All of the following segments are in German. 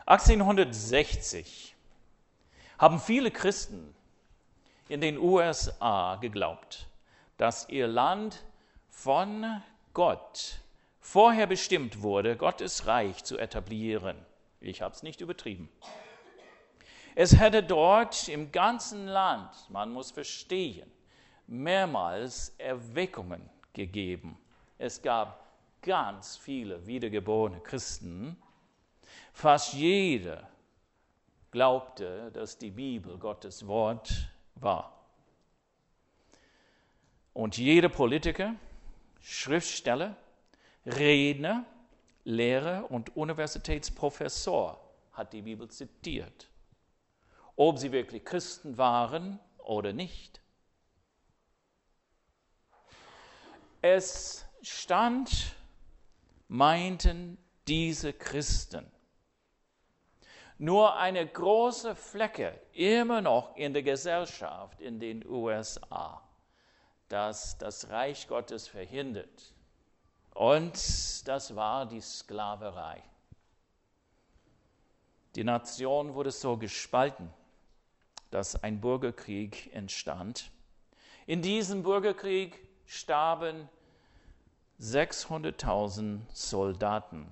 1860 haben viele Christen in den USA geglaubt, dass ihr Land von Gott vorher bestimmt wurde, Gottes Reich zu etablieren. Ich habe es nicht übertrieben. Es hätte dort im ganzen Land, man muss verstehen, mehrmals Erweckungen gegeben. Es gab ganz viele wiedergeborene Christen. Fast jeder glaubte, dass die Bibel Gottes Wort war. Und jeder Politiker, Schriftsteller, Redner, Lehrer und Universitätsprofessor hat die Bibel zitiert. Ob sie wirklich Christen waren oder nicht. Es stand, meinten diese Christen, nur eine große Flecke immer noch in der Gesellschaft in den USA, das das Reich Gottes verhindert. Und das war die Sklaverei. Die Nation wurde so gespalten, dass ein Bürgerkrieg entstand. In diesem Bürgerkrieg starben 600.000 Soldaten.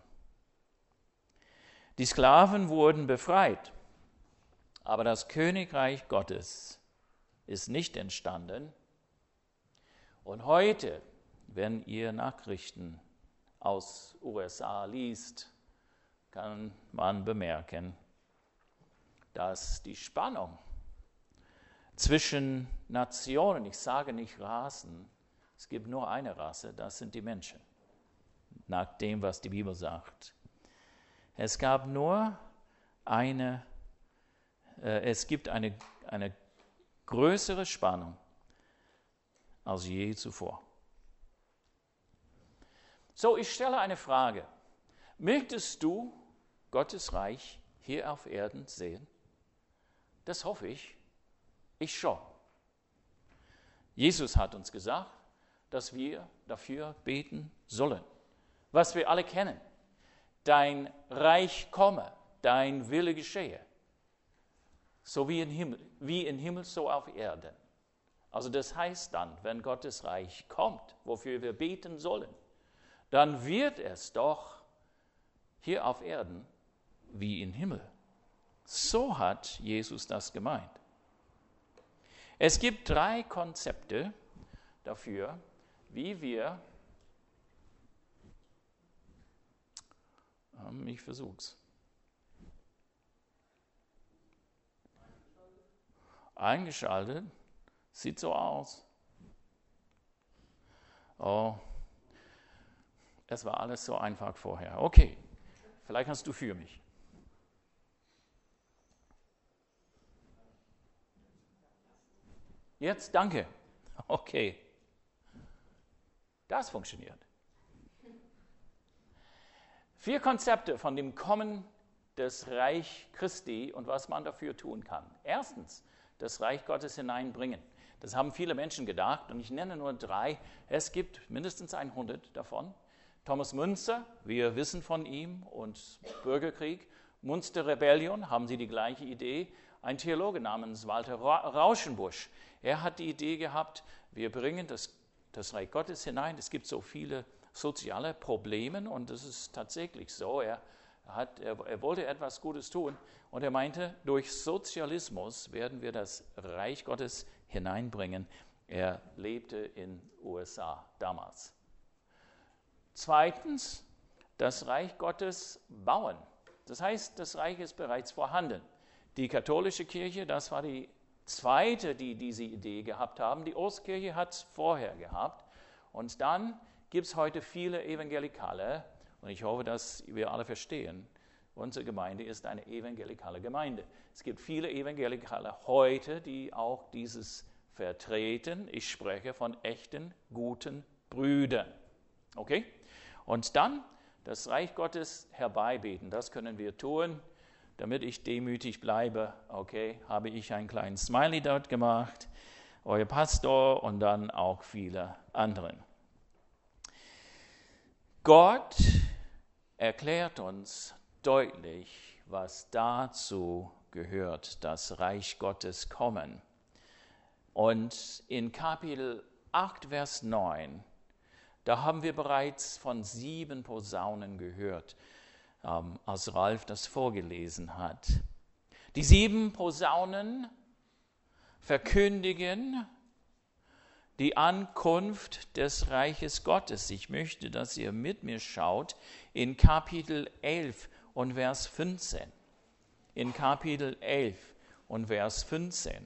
Die Sklaven wurden befreit, aber das Königreich Gottes ist nicht entstanden. Und heute, wenn ihr Nachrichten aus USA liest, kann man bemerken, dass die Spannung zwischen Nationen, ich sage nicht Rassen, es gibt nur eine Rasse, das sind die Menschen, nach dem, was die Bibel sagt. Es gibt eine größere Spannung als je zuvor. So, ich stelle eine Frage. Möchtest du Gottes Reich hier auf Erden sehen? Das hoffe ich. Ich schon. Jesus hat uns gesagt, dass wir dafür beten sollen. Was wir alle kennen. Dein Reich komme, dein Wille geschehe. So wie im Himmel, so auf Erden. Also das heißt dann, wenn Gottes Reich kommt, wofür wir beten sollen, dann wird es doch hier auf Erden wie im Himmel. So hat Jesus das gemeint. Es gibt 3 Konzepte dafür, wie wir, ich versuch's. Eingeschaltet, sieht so aus. Oh, es war alles so einfach vorher. Okay, vielleicht hast du für mich. Jetzt, danke. Okay. Das funktioniert. 4 Konzepte von dem Kommen des Reich Christi und was man dafür tun kann. Erstens, das Reich Gottes hineinbringen. Das haben viele Menschen gedacht und ich nenne nur 3. Es gibt mindestens 100 davon. Thomas Müntzer, wir wissen von ihm, und Bürgerkrieg. Münsterrebellion, haben sie die gleiche Idee. Ein Theologe namens Walter Rauschenbusch, er hat die Idee gehabt, wir bringen das Reich Gottes hinein. Es gibt so viele soziale Probleme und das ist tatsächlich so. Er wollte etwas Gutes tun und er meinte, durch Sozialismus werden wir das Reich Gottes hineinbringen. Er lebte in den USA damals. Zweitens, das Reich Gottes bauen. Das heißt, das Reich ist bereits vorhanden. Die katholische Kirche, das war die zweite, die diese Idee gehabt haben. Die Ostkirche hat es vorher gehabt. Und dann gibt es heute viele Evangelikale. Und ich hoffe, dass wir alle verstehen, unsere Gemeinde ist eine evangelikale Gemeinde. Es gibt viele Evangelikale heute, die auch dieses vertreten. Ich spreche von echten, guten Brüdern. Okay? Und dann das Reich Gottes herbeibeten. Das können wir tun. Damit ich demütig bleibe, okay, habe ich einen kleinen Smiley dort gemacht, euer Pastor und dann auch viele anderen. Gott erklärt uns deutlich, was dazu gehört, das Reich Gottes kommen. Und in Kapitel 8, Vers 9, da haben wir bereits von 7 Posaunen gehört, als Ralf das vorgelesen hat. Die 7 Posaunen verkündigen die Ankunft des Reiches Gottes. Ich möchte, dass ihr mit mir schaut in Kapitel 11 und Vers 15. In Kapitel 11 und Vers 15.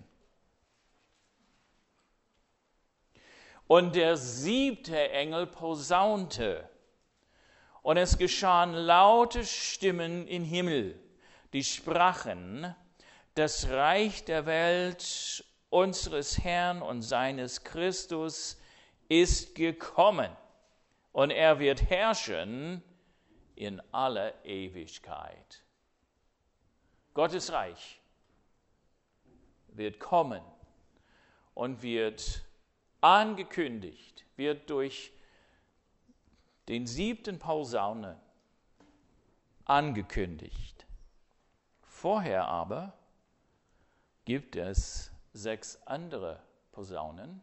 Und der 7. Engel posaunte, und es geschahen laute Stimmen im Himmel, die sprachen: Das Reich der Welt unseres Herrn und seines Christus ist gekommen, und er wird herrschen in aller Ewigkeit. Gottes Reich wird kommen und wird angekündigt, wird durch den 7. Posaune angekündigt. Vorher aber gibt es 6 andere Posaunen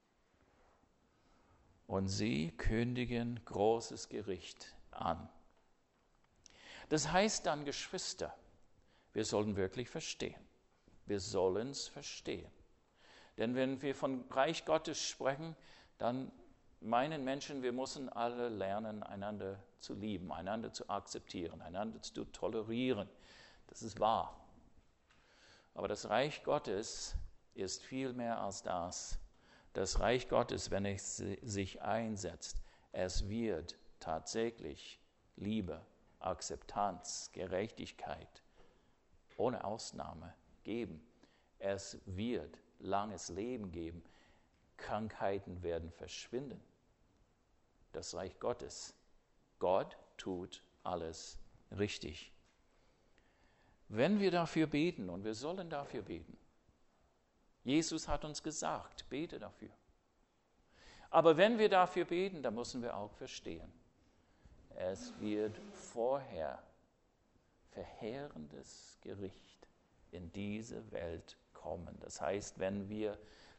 und sie kündigen großes Gericht an. Das heißt dann, Geschwister, wir sollen wirklich verstehen. Wir sollen es verstehen. Denn wenn wir von Reich Gottes sprechen, dann meinen Menschen, wir müssen alle lernen, einander zu lieben, einander zu akzeptieren, einander zu tolerieren. Das ist wahr. Aber das Reich Gottes ist viel mehr als das. Das Reich Gottes, wenn es sich einsetzt, es wird tatsächlich Liebe, Akzeptanz, Gerechtigkeit ohne Ausnahme geben. Es wird langes Leben geben. Krankheiten werden verschwinden. Das Reich Gottes. Gott tut alles richtig. Wenn wir dafür beten, und wir sollen dafür beten, Jesus hat uns gesagt, bete dafür. Aber wenn wir dafür beten, dann müssen wir auch verstehen, es wird vorher verheerendes Gericht in diese Welt kommen. Das heißt, wenn wir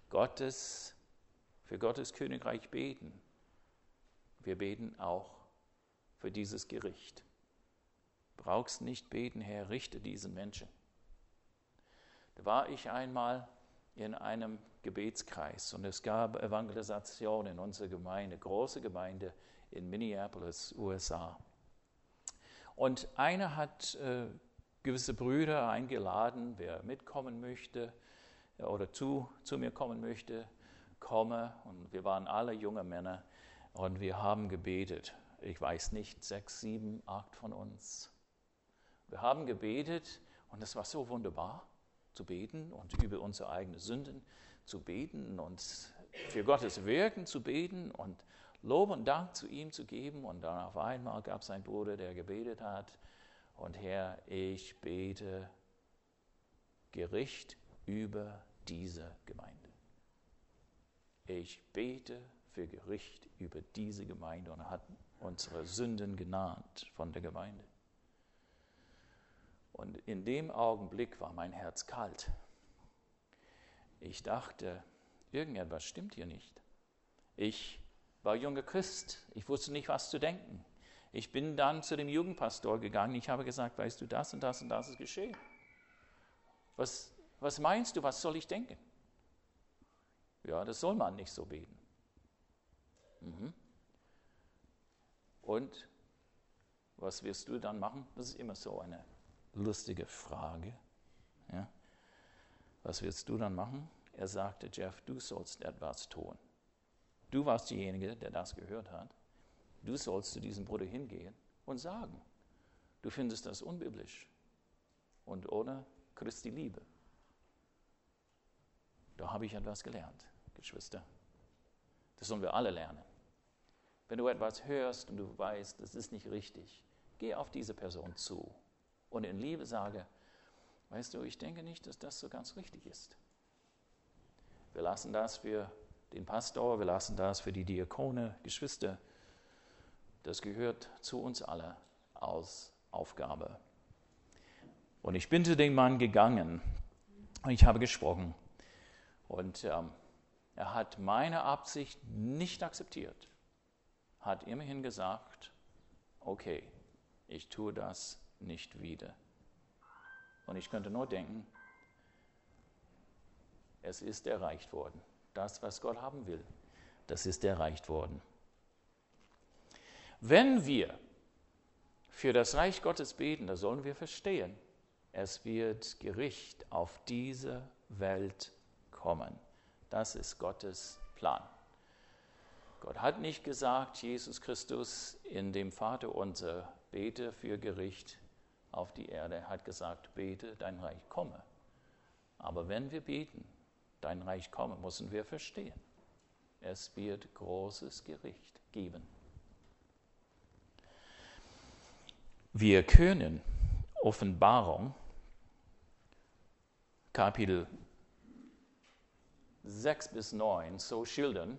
für Gottes Königreich beten, wir beten auch für dieses Gericht. Brauchst nicht beten, Herr, richte diesen Menschen. Da war ich einmal in einem Gebetskreis und es gab Evangelisation in unserer Gemeinde, große Gemeinde in Minneapolis, USA. Und einer hat gewisse Brüder eingeladen, wer mitkommen möchte oder zu mir kommen möchte, komme. Und wir waren alle junge Männer und wir haben gebetet. Ich weiß nicht, 6, 7, 8 von uns. Wir haben gebetet und es war so wunderbar zu beten und über unsere eigenen Sünden zu beten und für Gottes Wirken zu beten und Lob und Dank zu ihm zu geben. Und dann auf einmal gab es einen Bruder, der gebetet hat: Und Herr, ich bete Gericht über diese Gemeinde. Ich bete für Gericht über diese Gemeinde, und er hat unsere Sünden genannt von der Gemeinde. Und in dem Augenblick war mein Herz kalt. Ich dachte, irgendetwas stimmt hier nicht. Ich war junger Christ, ich wusste nicht, was zu denken. Ich bin dann zu dem Jugendpastor gegangen, ich habe gesagt, weißt du, das und das und das ist geschehen. Was meinst du, was soll ich denken? Ja, das soll man nicht so beten. Und was wirst du dann machen? Das ist immer so eine lustige Frage. Ja? Was wirst du dann machen? Er sagte, Jeff, du sollst etwas tun. Du warst derjenige, der das gehört hat. Du sollst zu diesem Bruder hingehen und sagen, du findest das unbiblisch und ohne Christi Liebe. Da habe ich etwas gelernt, Geschwister. Das sollen wir alle lernen. Wenn du etwas hörst und du weißt, das ist nicht richtig, geh auf diese Person zu und in Liebe sage, weißt du, ich denke nicht, dass das so ganz richtig ist. Wir lassen das für den Pastor, wir lassen das für die Diakone, Geschwister. Das gehört zu uns alle als Aufgabe. Und ich bin zu dem Mann gegangen und ich habe gesprochen. Und er hat meine Absicht nicht akzeptiert. Hat immerhin gesagt, okay, ich tue das nicht wieder. Und ich könnte nur denken, es ist erreicht worden. Das, was Gott haben will, das ist erreicht worden. Wenn wir für das Reich Gottes beten, da sollen wir verstehen, es wird Gericht auf diese Welt kommen. Das ist Gottes Plan. Gott hat nicht gesagt, Jesus Christus in dem Vaterunser, bete für Gericht auf die Erde. Er hat gesagt, bete, dein Reich komme. Aber wenn wir beten, dein Reich komme, müssen wir verstehen, es wird großes Gericht geben. Wir können Offenbarung, Kapitel 6 bis 9 so schildern.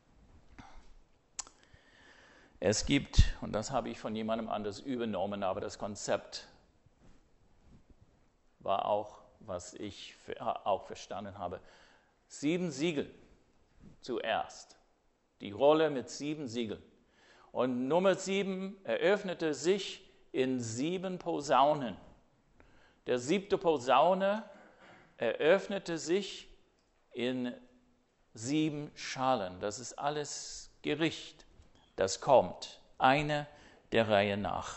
Es gibt, und das habe ich von jemandem anders übernommen, aber das Konzept war auch, was ich auch verstanden habe, 7 Siegel zuerst. Die Rolle mit 7 Siegeln. Und Nummer 7 eröffnete sich in 7 Posaunen. Der 7. Posaune eröffnete sich in 7 Schalen. Das ist alles Gericht, das kommt, eine der Reihe nach.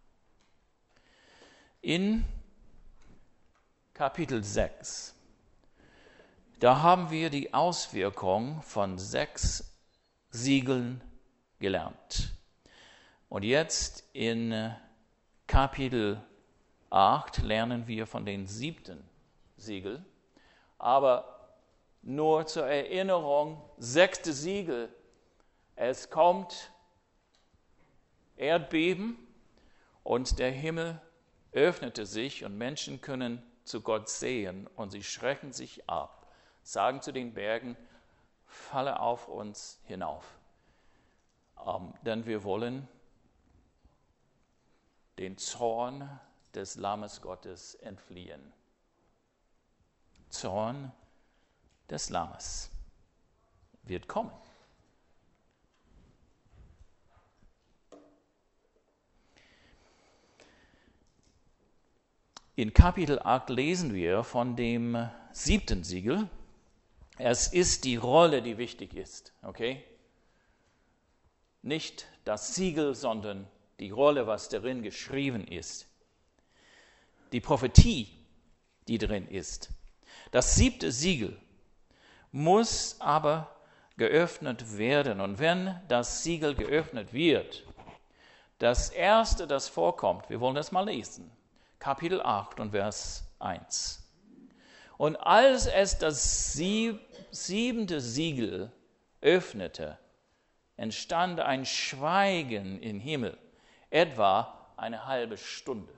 In Kapitel 6, da haben wir die Auswirkung von 6 Siegeln gelernt. Und jetzt in Kapitel 8 lernen wir von den 7. Siegel, aber nur zur Erinnerung, 6. Siegel, es kommt Erdbeben und der Himmel öffnete sich und Menschen können zu Gott sehen und sie schrecken sich ab, sagen zu den Bergen, falle auf uns hinauf. Denn wir wollen den Zorn des Lammes Gottes entfliehen. Zorn des Lammes wird kommen. In Kapitel 8 lesen wir von dem 7. Siegel. Es ist die Rolle, die wichtig ist, okay? Nicht das Siegel, sondern die Rolle, was darin geschrieben ist. Die Prophetie, die drin ist. Das 7. Siegel muss aber geöffnet werden. Und wenn das Siegel geöffnet wird, das Erste, das vorkommt, wir wollen das mal lesen, Kapitel 8 und Vers 1. Und als es das 7. Siegel öffnete, entstand ein Schweigen im Himmel, etwa eine halbe Stunde.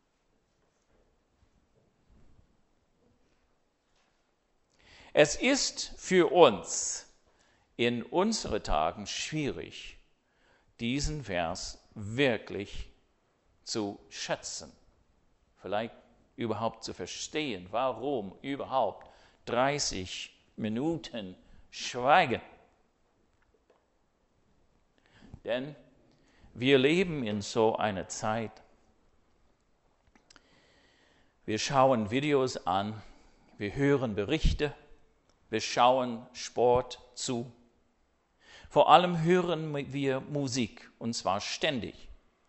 Es ist für uns in unseren Tagen schwierig, diesen Vers wirklich zu schätzen. Vielleicht überhaupt zu verstehen, warum überhaupt 30 Minuten Schweigen. Denn wir leben in so einer Zeit. Wir schauen Videos an, wir hören Berichte, wir schauen Sport zu. Vor allem hören wir Musik, und zwar ständig.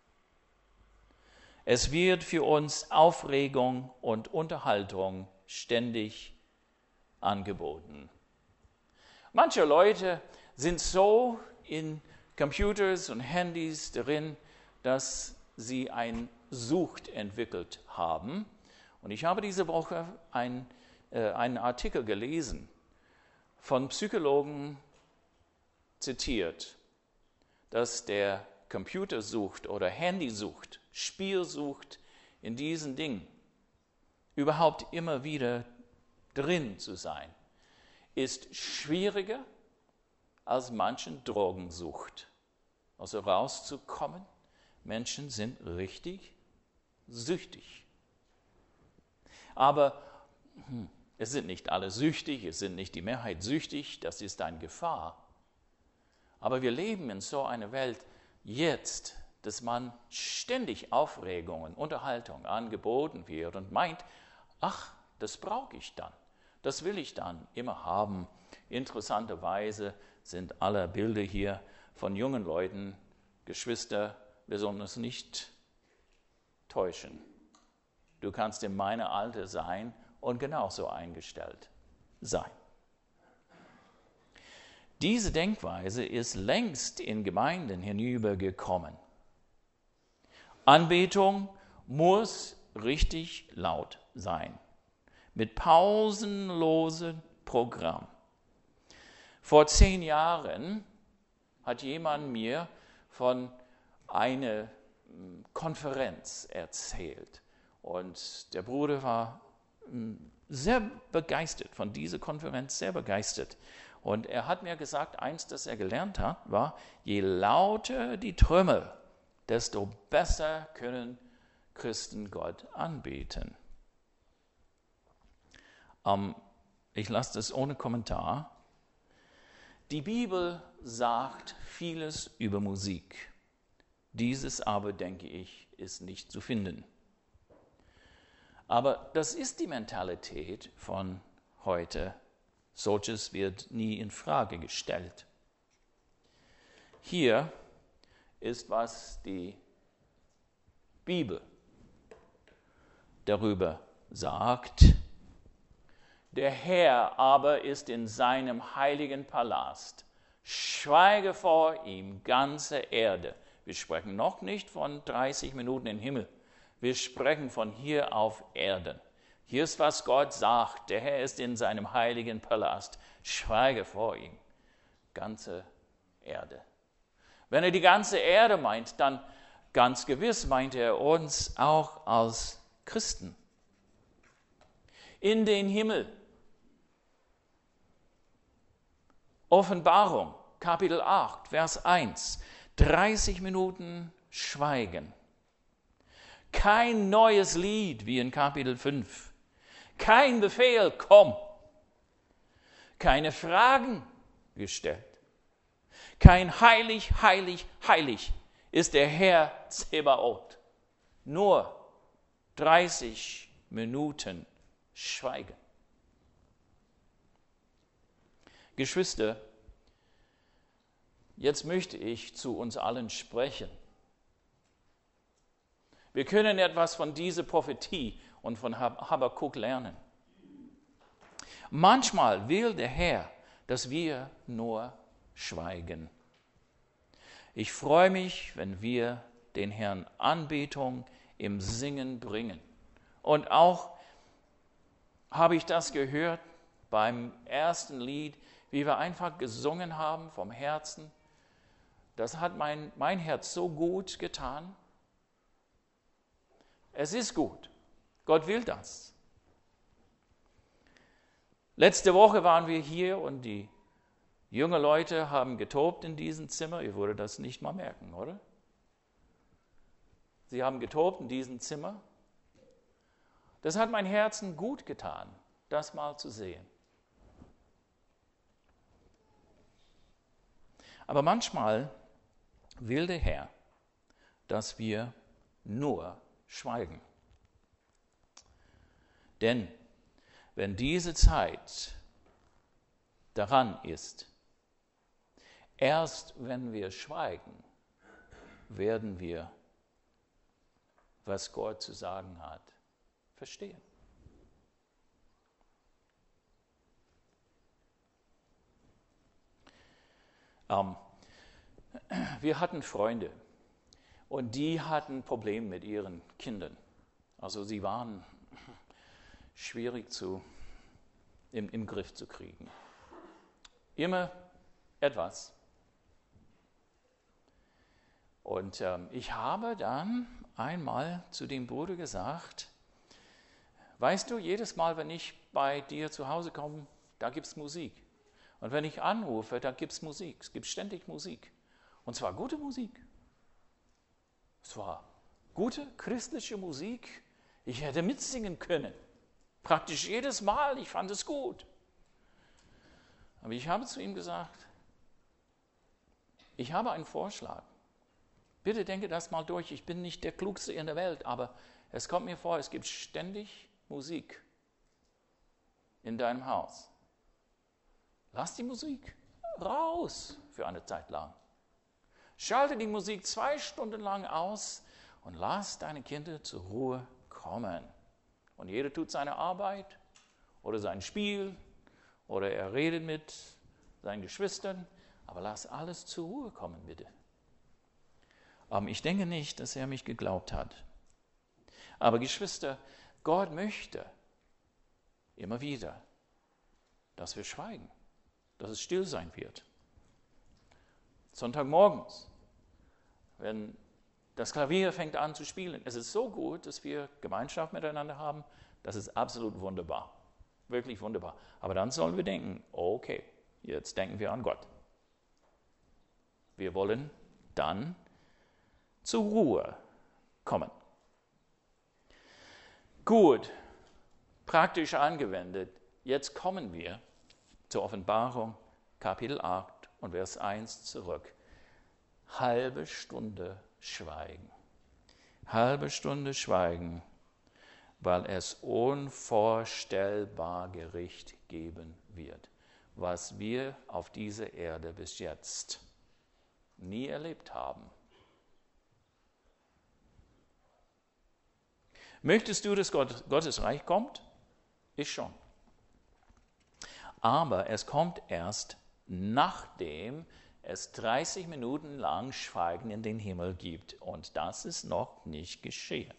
Es wird für uns Aufregung und Unterhaltung ständig angeboten. Manche Leute sind so in Computers und Handys drin, dass sie eine Sucht entwickelt haben. Und ich habe diese Woche einen Artikel gelesen, von Psychologen zitiert, dass der Computersucht oder Handysucht, Spielsucht in diesen Dingen überhaupt immer wieder drin zu sein, ist schwieriger als manchen Drogensucht. Also rauszukommen, Menschen sind richtig süchtig. Aber es sind nicht alle süchtig, es sind nicht die Mehrheit süchtig, das ist eine Gefahr. Aber wir leben in so einer Welt jetzt, dass man ständig Aufregungen, Unterhaltung angeboten wird und meint, ach, das brauche ich dann, das will ich dann immer haben. Interessanterweise sind alle Bilder hier von jungen Leuten, Geschwister, wir sollen uns nicht täuschen. Du kannst in meinem Alter sein und genauso eingestellt sein. Diese Denkweise ist längst in Gemeinden hinübergekommen. Anbetung muss richtig laut sein, mit pausenlosem Programm. Vor 10 Jahren hat jemand mir von einer Konferenz erzählt. Und der Bruder war sehr begeistert von dieser Konferenz, sehr begeistert. Und er hat mir gesagt, eins, das er gelernt hat, war, je lauter die Trümmer, desto besser können Christen Gott anbeten. Ich lasse das ohne Kommentar. Die Bibel sagt vieles über Musik. Dieses aber, denke ich, ist nicht zu finden. Aber das ist die Mentalität von heute. Solches wird nie in Frage gestellt. Hier ist, was die Bibel darüber sagt. Der Herr aber ist in seinem heiligen Palast. Schweige vor ihm, ganze Erde. Wir sprechen noch nicht von 30 Minuten im Himmel. Wir sprechen von hier auf Erden. Hier ist, was Gott sagt. Der Herr ist in seinem heiligen Palast. Schweige vor ihm, ganze Erde. Wenn er die ganze Erde meint, dann ganz gewiss meint er uns auch als Christen. In den Himmel. Offenbarung, Kapitel 8, Vers 1. 30 Minuten Schweigen. Kein neues Lied wie in Kapitel 5. Kein Befehl, komm. Keine Fragen gestellt. Kein heilig, heilig, heilig ist der Herr Zebaoth. Nur 30 Minuten Schweigen. Geschwister, jetzt möchte ich zu uns allen sprechen. Wir können etwas von dieser Prophetie und von Habakuk lernen. Manchmal will der Herr, dass wir nur schweigen. Ich freue mich, wenn wir den Herrn Anbetung im Singen bringen. Und auch habe ich das gehört beim ersten Lied, wie wir einfach gesungen haben vom Herzen. Das hat mein Herz so gut getan. Es ist gut. Gott will das. Letzte Woche waren wir hier und die jungen Leute haben getobt in diesem Zimmer. Ihr würdet das nicht mal merken, oder? Sie haben getobt in diesem Zimmer. Das hat mein Herzen gut getan, das mal zu sehen. Aber manchmal will der Herr, dass wir nur schweigen. Denn wenn diese Zeit daran ist, erst wenn wir schweigen, werden wir, was Gott zu sagen hat, verstehen. Wir hatten Freunde und die hatten Probleme mit ihren Kindern. Also sie waren schwierig im Griff zu kriegen. Immer etwas. Und ich habe dann einmal zu dem Bruder gesagt, weißt du, jedes Mal, wenn ich bei dir zu Hause komme, da gibt es Musik. Und wenn ich anrufe, da gibt es Musik. Es gibt ständig Musik. Und zwar gute Musik. Es war gute christliche Musik. Ich hätte mitsingen können. Praktisch jedes Mal, ich fand es gut. Aber ich habe zu ihm gesagt, ich habe einen Vorschlag. Bitte denke das mal durch. Ich bin nicht der Klugste in der Welt, aber es kommt mir vor, es gibt ständig Musik in deinem Haus. Lass die Musik raus für eine Zeit lang. Schalte die Musik 2 Stunden lang aus und lass deine Kinder zur Ruhe kommen. Und jeder tut seine Arbeit oder sein Spiel oder er redet mit seinen Geschwistern, aber lass alles zur Ruhe kommen, bitte. Ich denke nicht, dass er mich geglaubt hat. Aber Geschwister, Gott möchte immer wieder, dass wir schweigen, dass es still sein wird. Sonntagmorgens, wenn das Klavier fängt an zu spielen, es ist so gut, dass wir Gemeinschaft miteinander haben, das ist absolut wunderbar, wirklich wunderbar. Aber dann sollen wir denken, okay, jetzt denken wir an Gott. Wir wollen dann zur Ruhe kommen. Gut, praktisch angewendet. Jetzt kommen wir zur Offenbarung, Kapitel 8 und Vers 1 zurück. Halbe Stunde Schweigen. Halbe Stunde Schweigen, weil es unvorstellbar Gericht geben wird, was wir auf dieser Erde bis jetzt nie erlebt haben. Möchtest du, dass Gottes Reich kommt? Ich schon. Aber es kommt erst, nachdem es 30 Minuten lang Schweigen in den Himmel gibt. Und das ist noch nicht geschehen.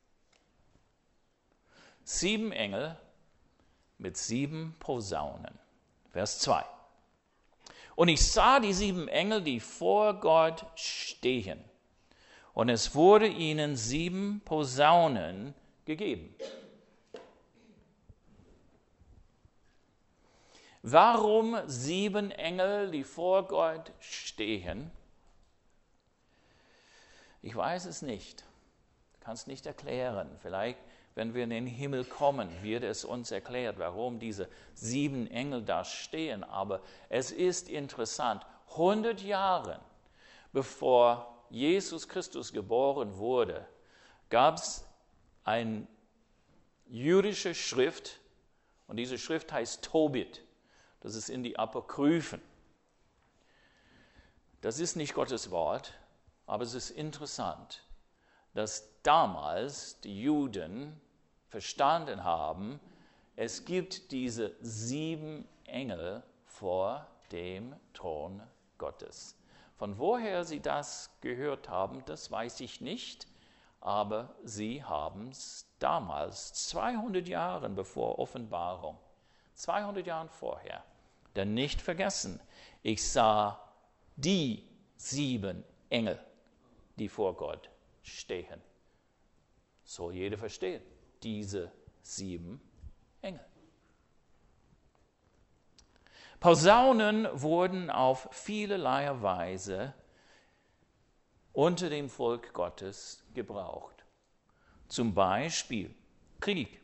7 Engel mit 7 Posaunen. Vers 2. Und ich sah die 7 Engel, die vor Gott stehen. Und es wurde ihnen 7 Posaunen gegeben. Warum 7 Engel, die vor Gott stehen? Ich weiß es nicht. Ich kann es nicht erklären. Vielleicht, wenn wir in den Himmel kommen, wird es uns erklärt, warum diese 7 Engel da stehen. Aber es ist interessant. 100 Jahre bevor Jesus Christus geboren wurde, gab es eine jüdische Schrift, und diese Schrift heißt Tobit. Das ist in die Apokryphen. Das ist nicht Gottes Wort, aber es ist interessant, dass damals die Juden verstanden haben, es gibt diese 7 Engel vor dem Thron Gottes. Von woher sie das gehört haben, das weiß ich nicht, aber sie haben es damals, 200 Jahre bevor Offenbarung, 200 Jahre vorher, denn nicht vergessen, ich sah die 7 Engel, die vor Gott stehen. Soll jeder verstehen, diese 7 Engel. Posaunen wurden auf vielerlei Weise unter dem Volk Gottes gebraucht. Zum Beispiel Krieg.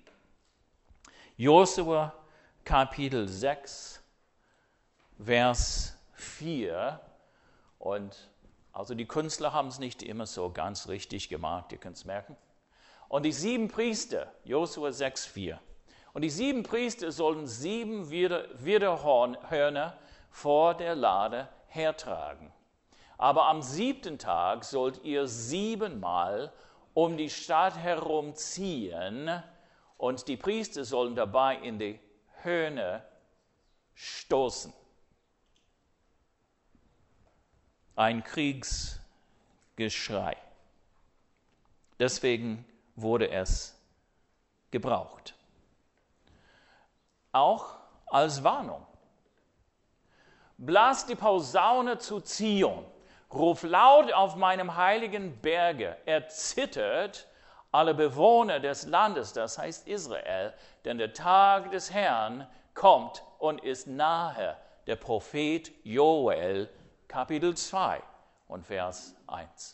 Josua Kapitel 6, Vers 4. Und also die Künstler haben es nicht immer so ganz richtig gemacht, ihr könnt es merken. Und die 7 Priester, Josua 6, 4. Und die 7 Priester sollen 7 Widderhörner vor der Lade hertragen. Aber am 7. Tag sollt ihr 7-mal um die Stadt herumziehen und die Priester sollen dabei in die Hörner stoßen. Ein Kriegsgeschrei. Deswegen wurde es gebraucht. Auch als Warnung. Blas die Posaune zu Zion, ruf laut auf meinem heiligen Berge, erzittert alle Bewohner des Landes, das heißt Israel, denn der Tag des Herrn kommt und ist nahe. Der Prophet Joel, Kapitel 2 und Vers 1.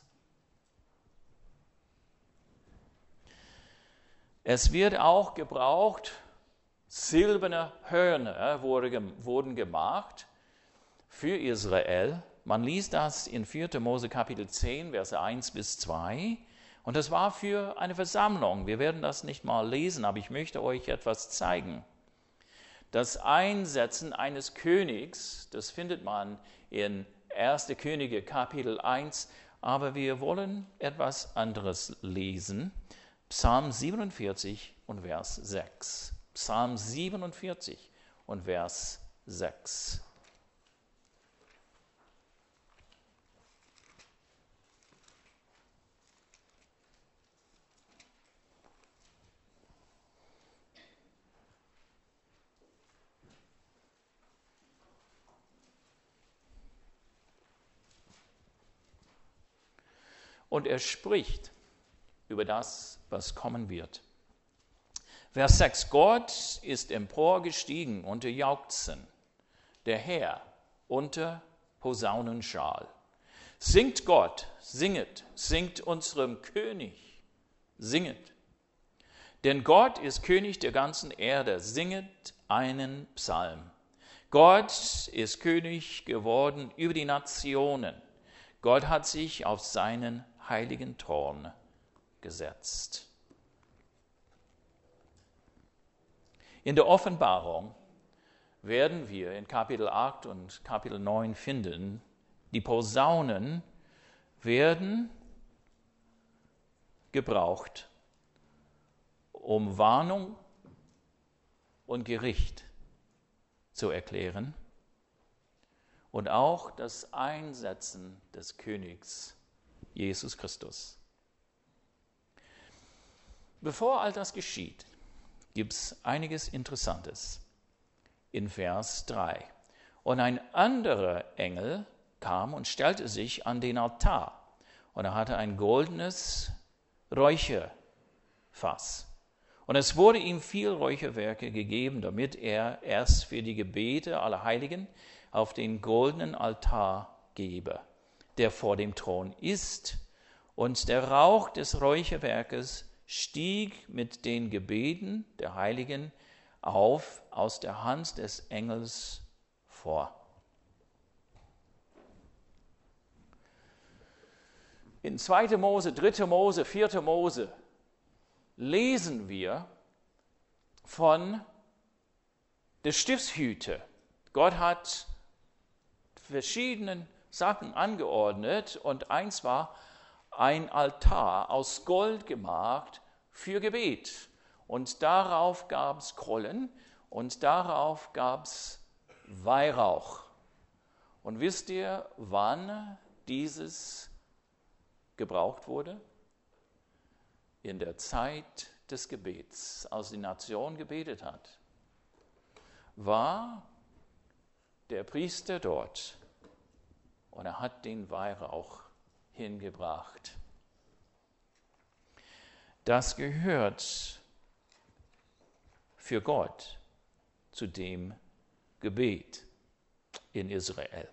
Es wird auch gebraucht silberne Hörner wurden gemacht für Israel. Man liest das in 4. Mose Kapitel 10, Verse 1 bis 2. Und das war für eine Versammlung. Wir werden das nicht mal lesen, aber ich möchte euch etwas zeigen. Das Einsetzen eines Königs, das findet man in 1. Könige Kapitel 1, aber wir wollen etwas anderes lesen. Psalm 47 und Vers 6. Psalm 47 und Vers 6. Und er spricht über das, was kommen wird. Vers 6. Gott ist emporgestiegen unter Jauchzen, der Herr unter Posaunenschal. Singt Gott, singet, singt unserem König, singet. Denn Gott ist König der ganzen Erde, singet einen Psalm. Gott ist König geworden über die Nationen. Gott hat sich auf seinen heiligen Thron gesetzt. In der Offenbarung werden wir in Kapitel 8 und Kapitel 9 finden, die Posaunen werden gebraucht, um Warnung und Gericht zu erklären und auch das Einsetzen des Königs Jesus Christus. Bevor all das geschieht, gibt es einiges Interessantes. In Vers 3. Und ein anderer Engel kam und stellte sich an den Altar. Und er hatte ein goldenes Räucherfass. Und es wurde ihm viel Räucherwerke gegeben, damit er es für die Gebete aller Heiligen auf den goldenen Altar gebe, der vor dem Thron ist. Und der Rauch des Räucherwerkes stieg mit den Gebeten der Heiligen auf aus der Hand des Engels vor. In 2. Mose, 3. Mose, 4. Mose lesen wir von der Stiftshütte. Gott hat verschiedene Sachen angeordnet und eins war ein Altar aus Gold gemacht für Gebet. Und darauf gab es Kollen und darauf gab es Weihrauch. Und wisst ihr, wann dieses gebraucht wurde? In der Zeit des Gebets, als die Nation gebetet hat, war der Priester dort und er hat den Weihrauch hingebracht. Das gehört für Gott zu dem Gebet in Israel.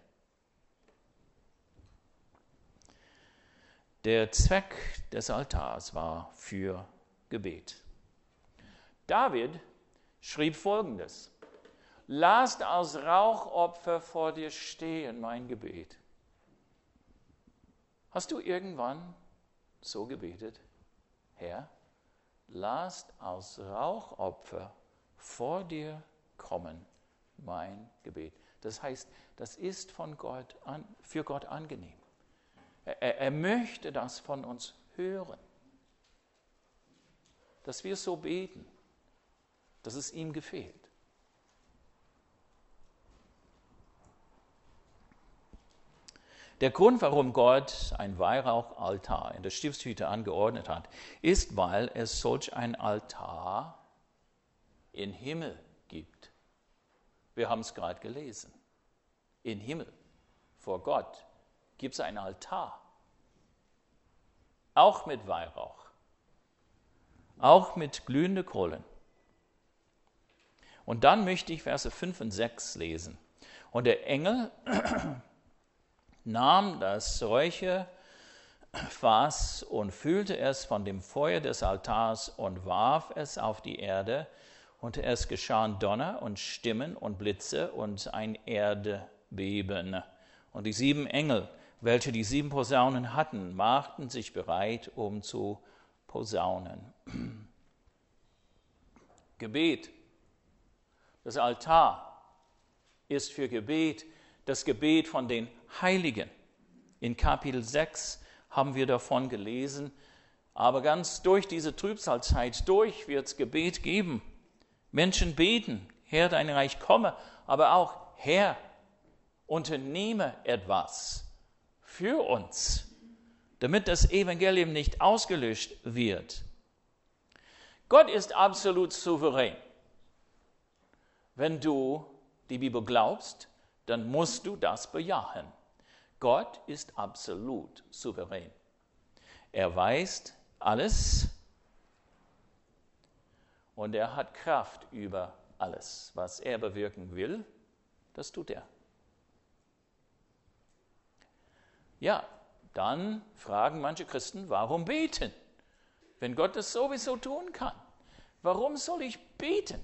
Der Zweck des Altars war für Gebet. David schrieb Folgendes: Lasst als Rauchopfer vor dir stehen mein Gebet. Hast du irgendwann so gebetet? Herr, lasst als Rauchopfer vor dir kommen mein Gebet. Das heißt, das ist für Gott angenehm. Er möchte das von uns hören, dass wir so beten, dass es ihm gefällt. Der Grund, warum Gott ein Weihrauchaltar in der Stiftshütte angeordnet hat, ist, weil es solch ein Altar im Himmel gibt. Wir haben es gerade gelesen. Im Himmel, vor Gott, gibt es einen Altar. Auch mit Weihrauch. Auch mit glühenden Kohlen. Und dann möchte ich Verse 5 und 6 lesen. Und der Engel nahm das Räucherfass und füllte es von dem Feuer des Altars und warf es auf die Erde. Und es geschahen Donner und Stimmen und Blitze und ein Erdbeben. Und die 7 Engel, welche die 7 Posaunen hatten, machten sich bereit, um zu posaunen. Gebet. Das Altar ist für Gebet das Gebet von den Heiligen. In Kapitel 6 haben wir davon gelesen, aber ganz durch diese Trübsalzeit durch wird es Gebet geben. Menschen beten, Herr, dein Reich komme, aber auch, Herr, unternehme etwas für uns, damit das Evangelium nicht ausgelöscht wird. Gott ist absolut souverän. Wenn du die Bibel glaubst, dann musst du das bejahen. Gott ist absolut souverän. Er weiß alles und er hat Kraft über alles. Was er bewirken will, das tut er. Ja, dann fragen manche Christen, warum beten? Wenn Gott das sowieso tun kann, warum soll ich beten?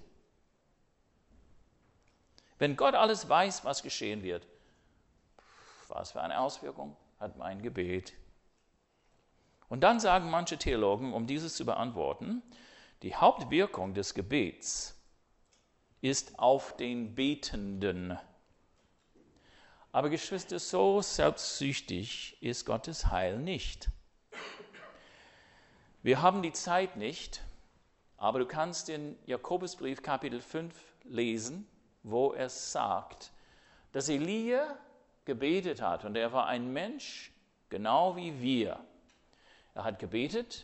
Wenn Gott alles weiß, was geschehen wird, was für eine Auswirkung hat mein Gebet? Und dann sagen manche Theologen, um dieses zu beantworten, die Hauptwirkung des Gebets ist auf den Betenden. Aber Geschwister, so selbstsüchtig ist Gottes Heil nicht. Wir haben die Zeit nicht, aber du kannst den Jakobusbrief Kapitel 5 lesen, wo es sagt, dass Elia gebetet hat und er war ein Mensch, genau wie wir. Er hat gebetet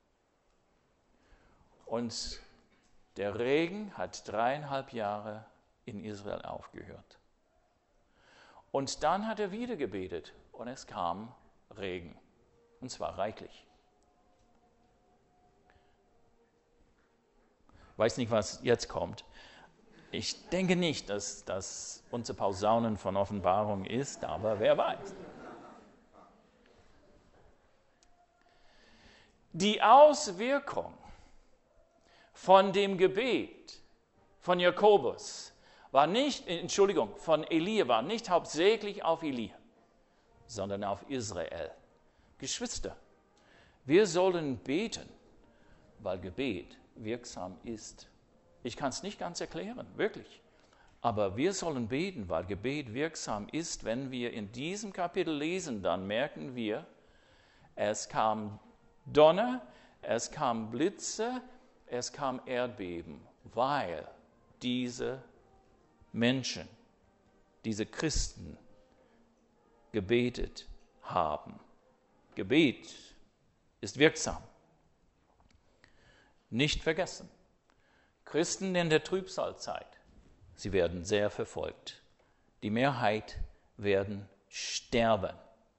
und der Regen hat 3,5 Jahre in Israel aufgehört. Und dann hat er wieder gebetet und es kam Regen, und zwar reichlich. Ich weiß nicht, was jetzt kommt. Ich denke nicht, dass das unsere Posaunen von Offenbarung ist, aber wer weiß. Die Auswirkung von dem Gebet von Jakobus von Elia war nicht hauptsächlich auf Elia, sondern auf Israel. Geschwister, wir sollen beten, weil Gebet wirksam ist. Ich kann es nicht ganz erklären, wirklich. Aber wir sollen beten, weil Gebet wirksam ist. Wenn wir in diesem Kapitel lesen, dann merken wir, es kam Donner, es kam Blitze, es kam Erdbeben, weil diese Menschen, diese Christen gebetet haben. Gebet ist wirksam. Nicht vergessen. Christen in der Trübsalzeit, sie werden sehr verfolgt. Die Mehrheit werden sterben.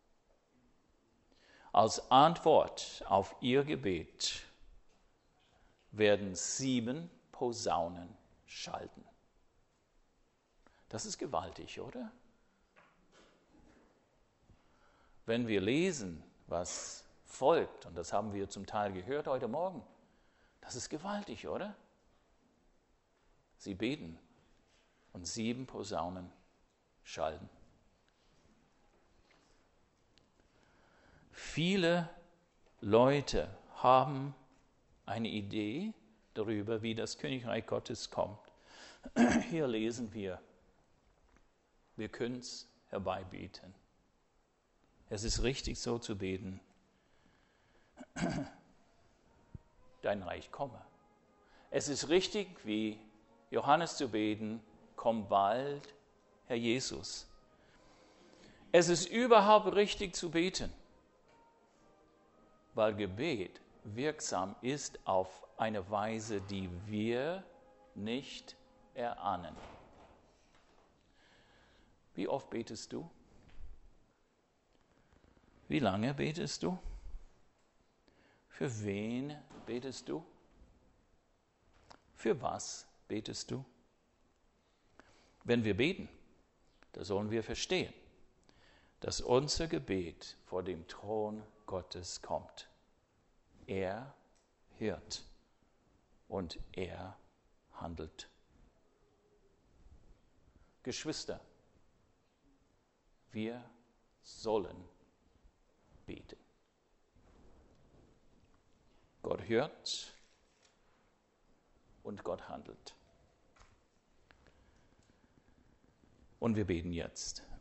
Als Antwort auf ihr Gebet werden 7 Posaunen schalten. Das ist gewaltig, oder? Wenn wir lesen, was folgt, und das haben wir zum Teil gehört heute Morgen, das ist gewaltig, oder? Sie beten und 7 Posaunen schalten. Viele Leute haben eine Idee darüber, wie das Königreich Gottes kommt. Hier lesen wir können es herbeibeten. Es ist richtig, so zu beten. Dein Reich komme. Es ist richtig, wie Johannes zu beten, komm bald, Herr Jesus. Es ist überhaupt richtig zu beten, weil Gebet wirksam ist auf eine Weise, die wir nicht erahnen. Wie oft betest du? Wie lange betest du? Für wen betest du? Für was betest du? Wenn wir beten, da sollen wir verstehen, dass unser Gebet vor dem Thron Gottes kommt. Er hört und er handelt. Geschwister, wir sollen beten. Gott hört und Gott handelt. Und wir beten jetzt.